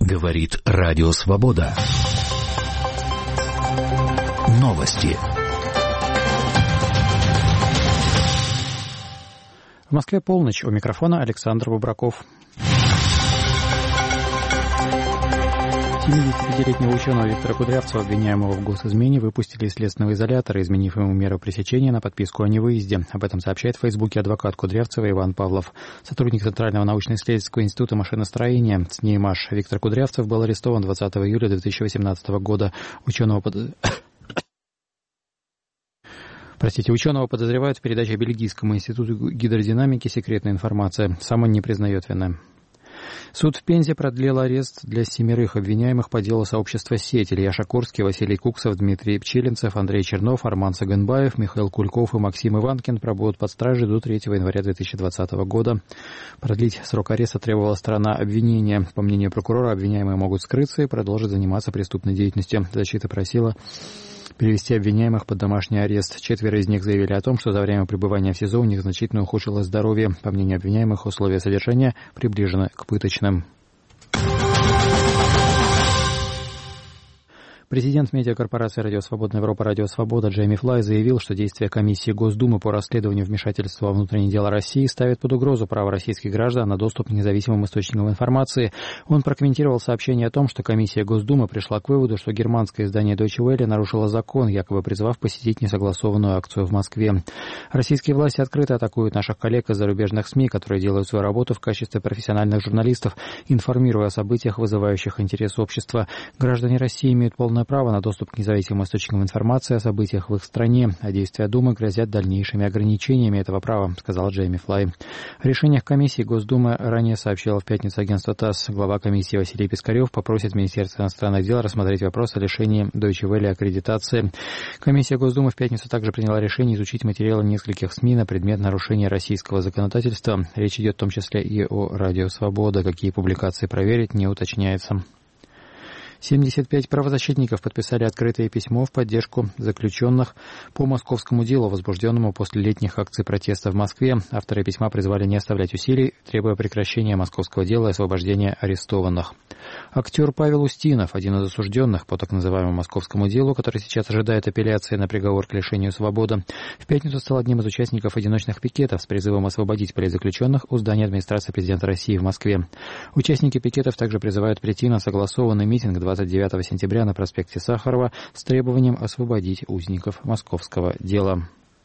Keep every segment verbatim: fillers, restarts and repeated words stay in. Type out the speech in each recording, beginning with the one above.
Говорит Радио Свобода. Новости. В Москве полночь. У микрофона Александр Бубраков. семидесятипятилетнего ученого Виктора Кудрявцева, обвиняемого в госизмене, выпустили из следственного изолятора, изменив ему меру пресечения на подписку о невыезде. Об этом сообщает в Фейсбуке адвокат Кудрявцева Иван Павлов. Сотрудник Центрального научно-исследовательского института машиностроения ЦНИИМАШ Виктор Кудрявцев был арестован двадцатого июля две тысячи восемнадцатого года. Ученого под... Простите, ученого подозревают в передаче Бельгийскому институту гидродинамики секретной информации. Сам он не признает вины. Суд в Пензе продлил арест для семерых обвиняемых по делу сообщества «Сеть». Илья Шакурский, Василий Куксов, Дмитрий Пчелинцев, Андрей Чернов, Арман Саганбаев, Михаил Кульков и Максим Иванкин пробудут под стражей до третьего января две тысячи двадцатого года. Продлить срок ареста требовала сторона обвинения. По мнению прокурора, обвиняемые могут скрыться и продолжить заниматься преступной деятельностью. Защита просила перевести обвиняемых под домашний арест. Четверо из них заявили о том, что за время пребывания в СИЗО у них значительно ухудшилось здоровье. По мнению обвиняемых, условия содержания приближены к пыточным. Президент медиакорпорации «Радио Свобода Европа» «Радио Свобода» Джейми Флай заявил, что действия комиссии Госдумы по расследованию вмешательства во внутренние дела России ставят под угрозу право российских граждан на доступ к независимым источникам информации. Он прокомментировал сообщение о том, что комиссия Госдумы пришла к выводу, что германское издание Deutsche Welle нарушило закон, якобы призвав посетить несогласованную акцию в Москве. Российские власти открыто атакуют наших коллег из зарубежных СМИ, которые делают свою работу в качестве профессиональных журналистов, информируя о событиях, вызывающих интерес общества. Граждане России имеют полное право на доступ к независимым источникам информации о событиях в их стране, а действия Думы грозят дальнейшими ограничениями этого права, сказал Джейми Флай. О решениях комиссии Госдумы ранее сообщила в пятницу агентство ТАСС. Глава комиссии Василий Пискарев попросит Министерство иностранных дел рассмотреть вопрос о лишении Deutsche Welle аккредитации. Комиссия Госдумы в пятницу также приняла решение изучить материалы нескольких СМИ на предмет нарушения российского законодательства. Речь идет в том числе и о «Радио Свобода». Какие публикации проверить, не уточняется. семьдесят пять правозащитников подписали открытое письмо в поддержку заключенных по московскому делу, возбужденному после летних акций протеста в Москве. Авторы письма призвали не оставлять усилий, требуя прекращения московского дела и освобождения арестованных. Актер Павел Устинов, один из осужденных по так называемому московскому делу, который сейчас ожидает апелляции на приговор к лишению свободы, в пятницу стал одним из участников одиночных пикетов с призывом освободить политзаключенных у здания администрации президента России в Москве. Участники пикетов также призывают прийти на согласованный митинг двадцать девятого сентября на проспекте Сахарова с требованием освободить узников московского дела.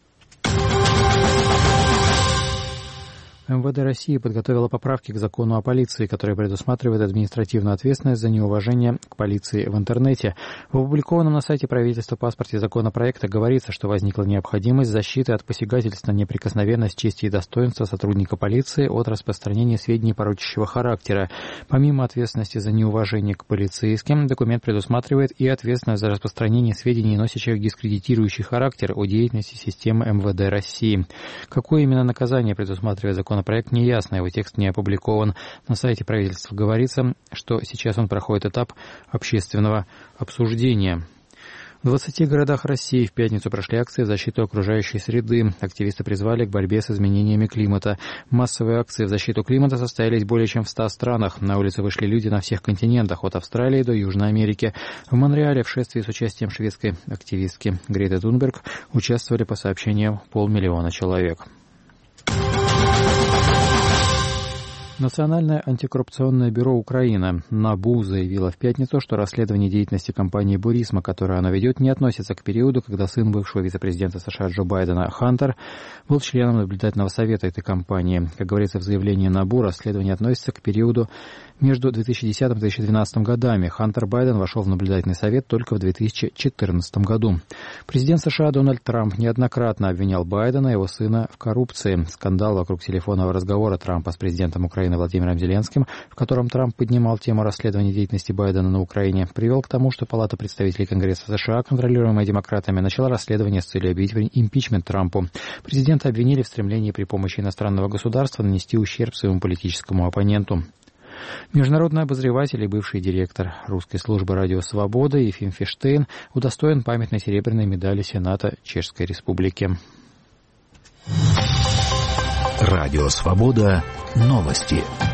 МВД России подготовила поправки к закону о полиции, которые предусматривают административную ответственность за неуважение к полиции в интернете. В опубликованном на сайте правительства паспорте законопроекта говорится, что возникла необходимость защиты от посягательств на неприкосновенность чести и достоинства сотрудника полиции от распространения сведений порочащего характера. Помимо ответственности за неуважение к полицейским, документ предусматривает и ответственность за распространение сведений, носящих дискредитирующий характер о деятельности системы МВД России. Какое именно наказание предусматривает закон? Законопроект неясно, его текст не опубликован. На сайте правительства говорится, что сейчас он проходит этап общественного обсуждения. В двадцати городах России в пятницу прошли акции в защиту окружающей среды. Активисты призвали к борьбе с изменениями климата. Массовые акции в защиту климата состоялись более чем в ста странах. На улицы вышли люди на всех континентах, от Австралии до Южной Америки. В Монреале в шествии с участием шведской активистки Греты Тунберг участвовали, по сообщениям, полмиллиона человек. Национальное антикоррупционное бюро Украины НАБУ заявило в пятницу, что расследование деятельности компании «Бурисма», которое оно ведет, не относится к периоду, когда сын бывшего вице-президента США Джо Байдена Хантер был членом наблюдательного совета этой компании. Как говорится в заявлении НАБУ, расследование относится к периоду между две тысячи десятым и две тысячи двенадцатым годами. Хантер Байден вошел в наблюдательный совет только в две тысячи четырнадцатом году. Президент США Дональд Трамп неоднократно обвинял Байдена и его сына в коррупции. Скандал вокруг телефонного разговора Трампа с президентом Украины Владимиром Зеленским, в котором Трамп поднимал тему расследования деятельности Байдена на Украине, привел к тому, что Палата представителей Конгресса США, контролируемая демократами, начала расследование с целью объявить импичмент Трампу. Президента обвинили в стремлении при помощи иностранного государства нанести ущерб своему политическому оппоненту. Международный обозреватель и бывший директор русской службы «Радио Свобода» Ефим Фиштейн удостоен памятной серебряной медали Сената Чешской Республики. Радио Свобода. Новости.